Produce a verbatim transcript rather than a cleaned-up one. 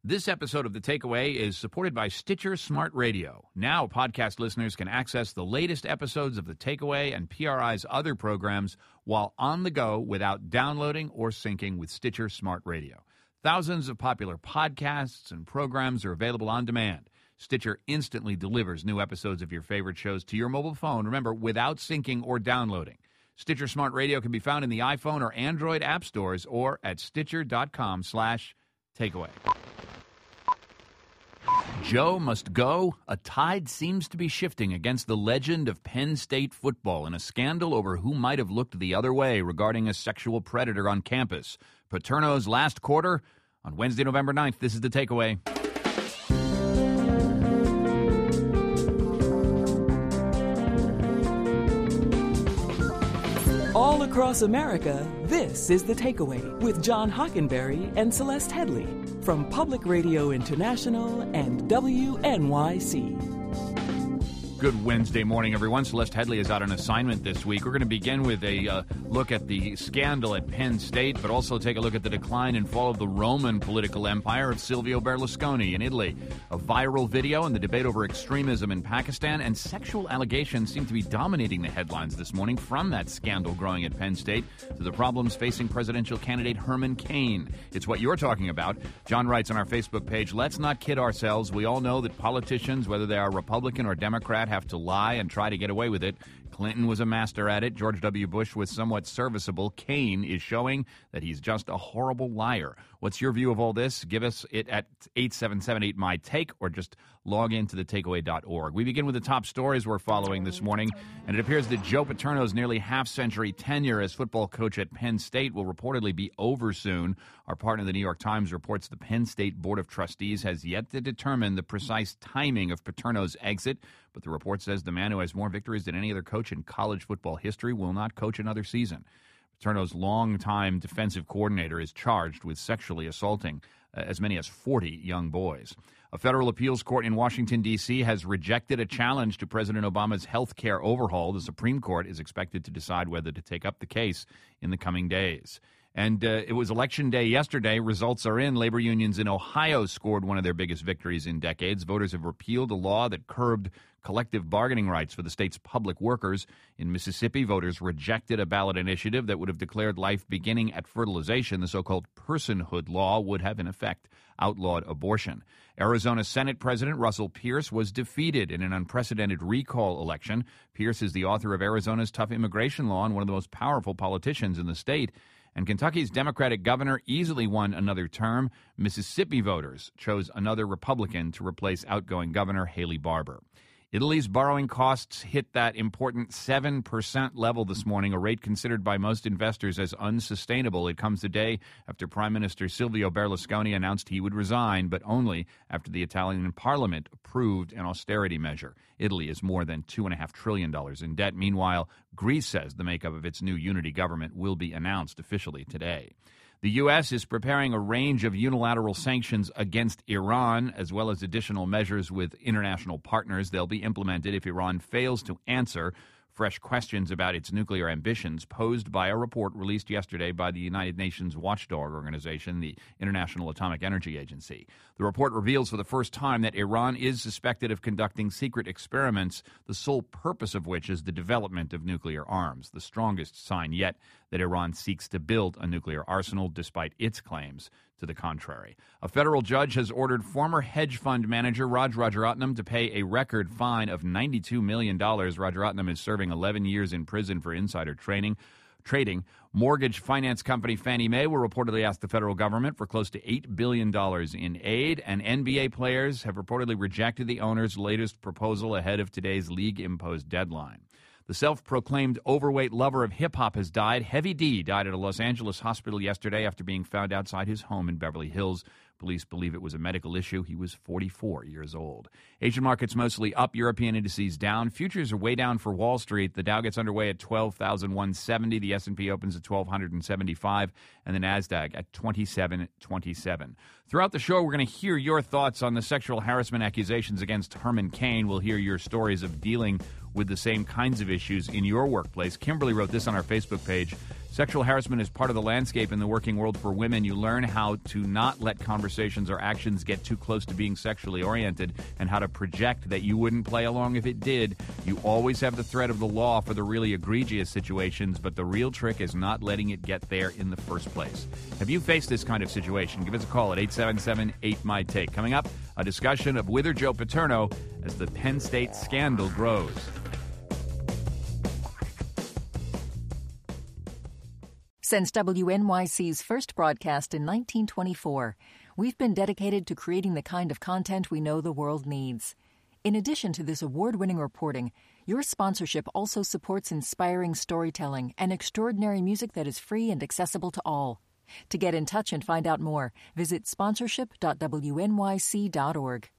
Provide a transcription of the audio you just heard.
This episode of The Takeaway is supported by Stitcher Smart Radio. Now, podcast listeners can access the latest episodes of The Takeaway and P R I's other programs while on the go without downloading or syncing with Stitcher Smart Radio. Thousands of popular podcasts and programs are available on demand. Stitcher instantly delivers new episodes of your favorite shows to your mobile phone, remember, without syncing or downloading. Stitcher Smart Radio can be found in the iPhone or Android app stores or at stitcher.com slash takeaway. Joe must go. A tide seems to be shifting against the legend of Penn State football in a scandal over who might have looked the other way regarding a sexual predator on campus. Paterno's last quarter on Wednesday, November ninth. This is The Takeaway. All across America, this is The Takeaway with John Hockenberry and Celeste Headley from Public Radio International and W N Y C. Good Wednesday morning, everyone. Celeste Headley is out on assignment this week. We're going to begin with a uh, look at the scandal at Penn State, but also take a look at the decline and fall of the Roman political empire of Silvio Berlusconi in Italy. A viral video and the debate over extremism in Pakistan, and sexual allegations seem to be dominating the headlines this morning, from that scandal growing at Penn State to the problems facing presidential candidate Herman Cain. It's what you're talking about. John writes on our Facebook page, "Let's not kid ourselves. We all know that politicians, whether they are Republican or Democrat, have to lie and try to get away with it. Clinton was a master at it. George W. Bush was somewhat serviceable. Cain is showing that he's just a horrible liar." What's your view of all this? Give us it at eight seven seven eight, M Y T A K E, or just log into the takeaway dot org. We begin with the top stories we're following this morning, and it appears that Joe Paterno's nearly half-century tenure as football coach at Penn State will reportedly be over soon. Our partner, the New York Times, reports the Penn State Board of Trustees has yet to determine the precise timing of Paterno's exit, but the report says the man who has more victories than any other coach in college football history will not coach another season. Paterno's longtime defensive coordinator is charged with sexually assaulting uh, as many as forty young boys. A federal appeals court in Washington, D C has rejected a challenge to President Obama's health care overhaul. The Supreme Court is expected to decide whether to take up the case in the coming days. And uh, it was Election Day yesterday. Results are in. Labor unions in Ohio scored one of their biggest victories in decades. Voters have repealed a law that curbed collective bargaining rights for the state's public workers. In Mississippi, voters rejected a ballot initiative that would have declared life beginning at fertilization. The so-called personhood law would have, in effect, outlawed abortion. Arizona Senate President Russell Pierce was defeated in an unprecedented recall election. Pierce is the author of Arizona's tough immigration law and one of the most powerful politicians in the state. And Kentucky's Democratic governor easily won another term. Mississippi voters chose another Republican to replace outgoing Governor Haley Barbour. Italy's borrowing costs hit that important seven percent level this morning, a rate considered by most investors as unsustainable. It comes a day after Prime Minister Silvio Berlusconi announced he would resign, but only after the Italian parliament approved an austerity measure. Italy is more than two point five trillion dollars in debt. Meanwhile, Greece says the makeup of its new unity government will be announced officially today. The U S is preparing a range of unilateral sanctions against Iran, as well as additional measures with international partners. They'll be implemented if Iran fails to answer fresh questions about its nuclear ambitions posed by a report released yesterday by the United Nations watchdog organization, the International Atomic Energy Agency. The report reveals for the first time that Iran is suspected of conducting secret experiments, the sole purpose of which is the development of nuclear arms, the strongest sign yet that Iran seeks to build a nuclear arsenal despite its claims to the contrary. A federal judge has ordered former hedge fund manager Raj Rajaratnam to pay a record fine of ninety-two million dollars. Rajaratnam is serving eleven years in prison for insider trading. Trading. Mortgage finance company Fannie Mae will reportedly ask the federal government for close to eight billion dollars in aid, and N B A players have reportedly rejected the owner's latest proposal ahead of today's league-imposed deadline. The self-proclaimed overweight lover of hip-hop has died. Heavy D died at a Los Angeles hospital yesterday after being found outside his home in Beverly Hills. Police believe it was a medical issue. He was forty-four years old. Asian markets mostly up. European indices down. Futures are way down for Wall Street. The Dow gets underway at twelve thousand one hundred seventy. The S and P opens at twelve seventy-five. And the NASDAQ at twenty-seven twenty-seven. Throughout the show, we're going to hear your thoughts on the sexual harassment accusations against Herman Cain. We'll hear your stories of dealing with the same kinds of issues in your workplace. Kimberly wrote this on our Facebook page. Sexual harassment is part of the landscape in the working world for women. You learn how to not let conversations or actions get too close to being sexually oriented and how to project that you wouldn't play along if it did. You always have the threat of the law for the really egregious situations, but the real trick is not letting it get there in the first place. Have you faced this kind of situation? Give us a call at eight seven seven, eight M Y T A K E. Coming up, a discussion of With or Joe Paterno as the Penn State scandal grows. Since W N Y C's first broadcast in nineteen twenty-four, we've been dedicated to creating the kind of content we know the world needs. In addition to this award-winning reporting, your sponsorship also supports inspiring storytelling and extraordinary music that is free and accessible to all. To get in touch and find out more, visit sponsorship dot W N Y C dot org.